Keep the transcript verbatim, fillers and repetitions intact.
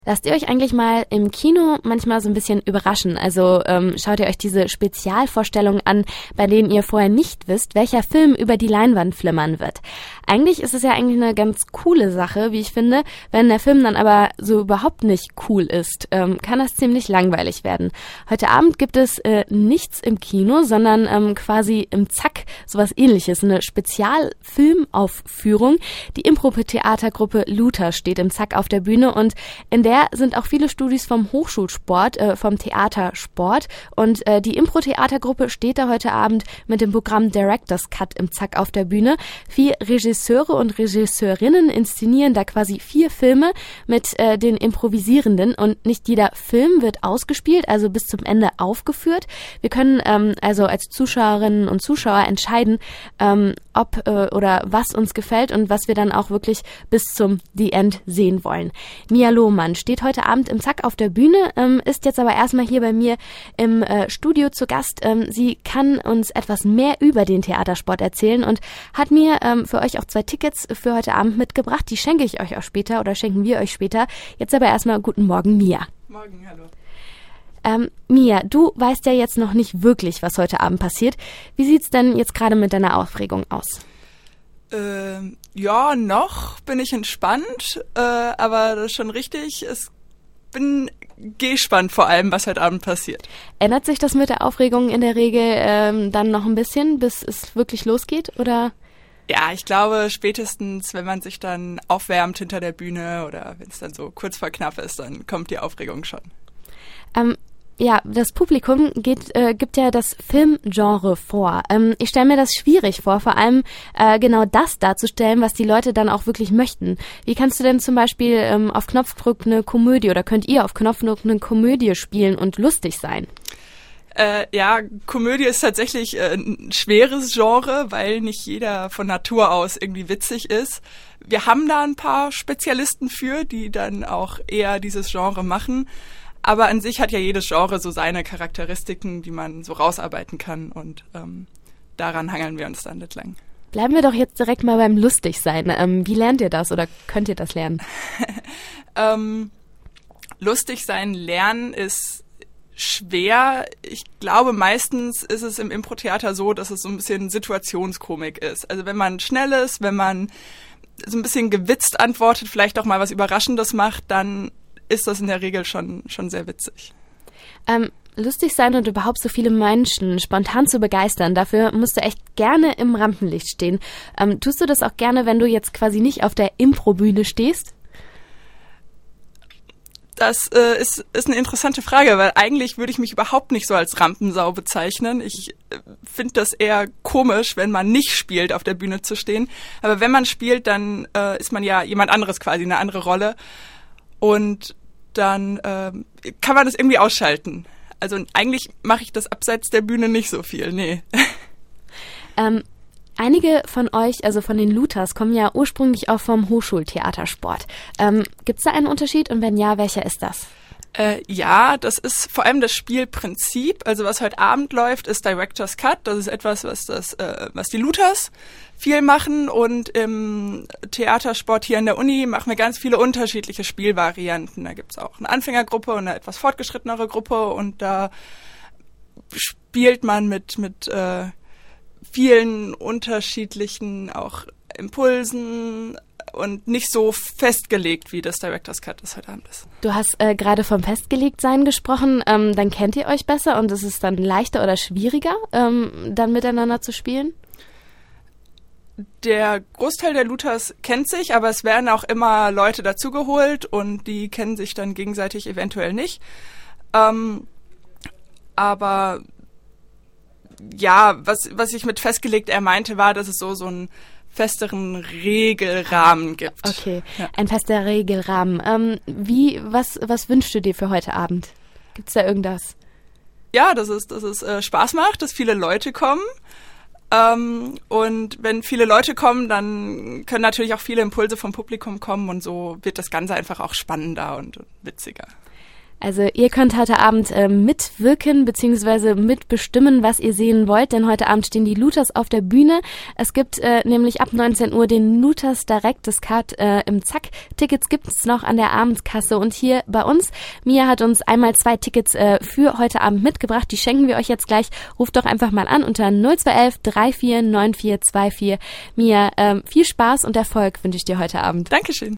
Lasst ihr euch eigentlich mal im Kino manchmal so ein bisschen überraschen? Also ähm, schaut ihr euch diese Spezialvorstellungen an, bei denen ihr vorher nicht wisst, welcher Film über die Leinwand flimmern wird. Eigentlich ist es ja eigentlich eine ganz coole Sache, wie ich finde. Wenn der Film dann aber so überhaupt nicht cool ist, ähm, kann das ziemlich langweilig werden. Heute Abend gibt es äh, nichts im Kino, sondern ähm, quasi im Zack sowas Ähnliches, eine Spezialfilmaufführung. Die Impro-Theatergruppe Luther steht im Zack auf der Bühne und in der sind auch viele Studis vom Hochschulsport, äh, vom Theatersport. Und äh, die Impro-Theatergruppe steht da heute Abend mit dem Programm Director's Cut im Zack auf der Bühne. Vier Regisseure und Regisseurinnen inszenieren da quasi vier Filme mit äh, den Improvisierenden. Und nicht jeder Film wird ausgespielt, also bis zum Ende aufgeführt. Wir können ähm, also als Zuschauerinnen und Zuschauer entscheiden, ähm, ob äh, oder was uns gefällt und was wir dann auch wirklich bis zum The End sehen wollen. Mia Lohmann steht heute Abend im Zack auf der Bühne, ähm, ist jetzt aber erstmal hier bei mir im äh, Studio zu Gast. Ähm, sie kann uns etwas mehr über den Theatersport erzählen und hat mir ähm, für euch auch zwei Tickets für heute Abend mitgebracht. Die schenke ich euch auch später oder schenken wir euch später. Jetzt aber erstmal guten Morgen, Mia. Morgen, hallo. Ähm, Mia, du weißt ja jetzt noch nicht wirklich, was heute Abend passiert. Wie sieht's denn jetzt gerade mit deiner Aufregung aus? Ähm, ja, noch bin ich entspannt, äh, aber das ist schon richtig. Ich bin gespannt vor allem, was heute Abend passiert. Ändert sich das mit der Aufregung in der Regel ähm, dann noch ein bisschen, bis es wirklich losgeht, oder? Ja, ich glaube spätestens, wenn man sich dann aufwärmt hinter der Bühne oder wenn es dann so kurz vor knapp ist, dann kommt die Aufregung schon. Ähm, Ja, das Publikum geht, äh, gibt ja das Filmgenre vor. Ähm, ich stelle mir das schwierig vor, vor allem äh, genau das darzustellen, was die Leute dann auch wirklich möchten. Wie kannst du denn zum Beispiel ähm, auf Knopfdruck eine Komödie oder könnt ihr auf Knopfdruck eine Komödie spielen und lustig sein? Äh, ja, Komödie ist tatsächlich äh, ein schweres Genre, weil nicht jeder von Natur aus irgendwie witzig ist. Wir haben da ein paar Spezialisten für, die dann auch eher dieses Genre machen. Aber an sich hat ja jedes Genre so seine Charakteristiken, die man so rausarbeiten kann und ähm, daran hangeln wir uns dann entlang. Bleiben wir doch jetzt direkt mal beim Lustigsein. Ähm, wie lernt ihr das oder könnt ihr das lernen? ähm, lustig sein lernen ist schwer. Ich glaube, meistens ist es im Impro-Theater so, dass es so ein bisschen Situationskomik ist. Also wenn man schnell ist, wenn man so ein bisschen gewitzt antwortet, vielleicht auch mal was Überraschendes macht, dann ist das in der Regel schon schon sehr witzig. Ähm, lustig sein und überhaupt so viele Menschen spontan zu begeistern, dafür musst du echt gerne im Rampenlicht stehen. Ähm, tust du das auch gerne, wenn du jetzt quasi nicht auf der Impro-Bühne stehst? Das äh, ist, ist eine interessante Frage, weil eigentlich würde ich mich überhaupt nicht so als Rampensau bezeichnen. Ich äh, finde das eher komisch, wenn man nicht spielt, auf der Bühne zu stehen. Aber wenn man spielt, dann äh, ist man ja jemand anderes quasi, eine andere Rolle. Und dann ähm, kann man das irgendwie ausschalten. Also eigentlich mache ich das abseits der Bühne nicht so viel, nee. Ähm, einige von euch, also von den Luthers, kommen ja ursprünglich auch vom Hochschultheatersport. Ähm, Gibt es da einen Unterschied und wenn ja, welcher ist das? Äh, ja, das ist vor allem das Spielprinzip. Also was heute Abend läuft, ist Director's Cut. Das ist etwas, was das, äh, was die Luthers viel machen. Und im Theatersport hier an der Uni machen wir ganz viele unterschiedliche Spielvarianten. Da gibt's auch eine Anfängergruppe und eine etwas fortgeschrittenere Gruppe. Und da spielt man mit mit äh, vielen unterschiedlichen auch Impulsen und nicht so festgelegt, wie das Director's Cut das heute Abend ist. Du hast äh, gerade vom Festgelegtsein gesprochen, ähm, dann kennt ihr euch besser und es ist dann leichter oder schwieriger, ähm, dann miteinander zu spielen? Der Großteil der Luthers kennt sich, aber es werden auch immer Leute dazugeholt und die kennen sich dann gegenseitig eventuell nicht. Ähm, aber ja, was, was ich mit festgelegt er meinte, war, dass es so, so ein festeren Regelrahmen gibt. Okay, ja. Ein fester Regelrahmen. Ähm, wie, was, was wünschst du dir für heute Abend? Gibt's da irgendwas? Ja, dass es, dass es äh, Spaß macht, dass viele Leute kommen. Ähm, und wenn viele Leute kommen, dann können natürlich auch viele Impulse vom Publikum kommen und so wird das Ganze einfach auch spannender und witziger. Also ihr könnt heute Abend äh, mitwirken bzw. mitbestimmen, was ihr sehen wollt, denn heute Abend stehen die Luthers auf der Bühne. Es gibt äh, nämlich ab neunzehn Uhr den Luthers Director's Cut äh, im Zack. Tickets gibt's noch an der Abendkasse und hier bei uns. Mia hat uns einmal zwei Tickets äh, für heute Abend mitgebracht. Die schenken wir euch jetzt gleich. Ruft doch einfach mal an unter null zwei eins eins drei vier neun vier zwei vier. Mia, ähm, viel Spaß und Erfolg wünsche ich dir heute Abend. Dankeschön.